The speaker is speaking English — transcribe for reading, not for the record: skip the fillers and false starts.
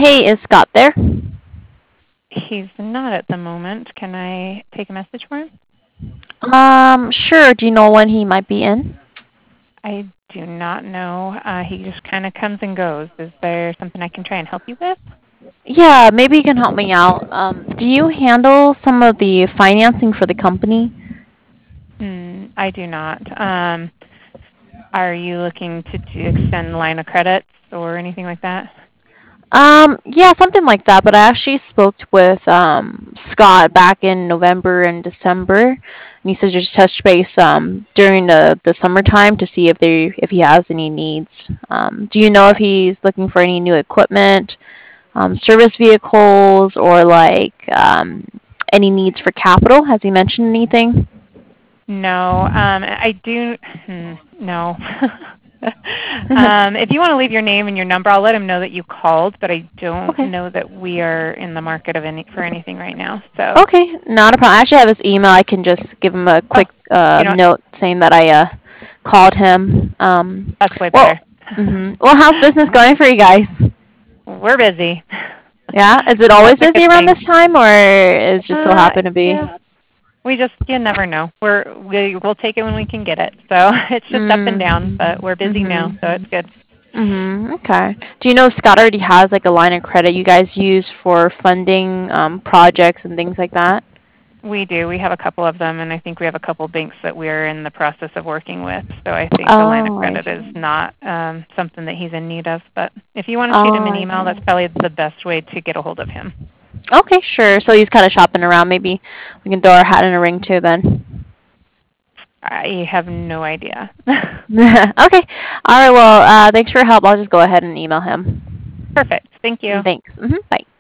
Hey, is Scott there? He's not at the moment. Can I take a message for him? Sure. Do you know when he might be in? I do not know. He just kind of comes and goes. Is there something I can try and help you with? Yeah, maybe you can help me out. Do you handle some of the financing for the company? I do not. Are you looking to extend line of credits or anything like that? Yeah, something like that. But I actually spoke with Scott back in November and December, and he said just touch base during the summertime to see if he has any needs. Do you know if he's looking for any new equipment, service vehicles, or like any needs for capital? Has he mentioned anything? No. I do. No. If you want to leave your name and your number, I'll let him know that you called. But I don't Okay. know that we are in the market of for anything right now. So, Okay, not a problem. I actually have his email. I can just give him a oh, quick you know, note saying that I called him. that's way Well, better. well, how's business going for you guys? We're busy. Yeah, is it always That's a busy good around thing. this time, or is it just so happen to be? Yeah, you never know. We'll take it when we can get it. So it's just up and down, Mm. but we're busy now, Mhm. so it's good. Okay. Do you know if Scott already has like a line of credit you guys use for funding projects and things like that? We do. We have a couple of them, and I think we have a couple banks that we're in the process of working with. So I think the line of Oh, I credit is see. not something that he's in need of. But if you want to shoot him Oh, an I email, that's see. probably the best way to get a hold of him. Okay, sure. So he's kind of shopping around. Maybe we can throw our hat in a ring too then. I have no idea. Okay. All right. Well, thanks for your help. I'll just go ahead and email him. Perfect. Thank you. Thanks. Bye.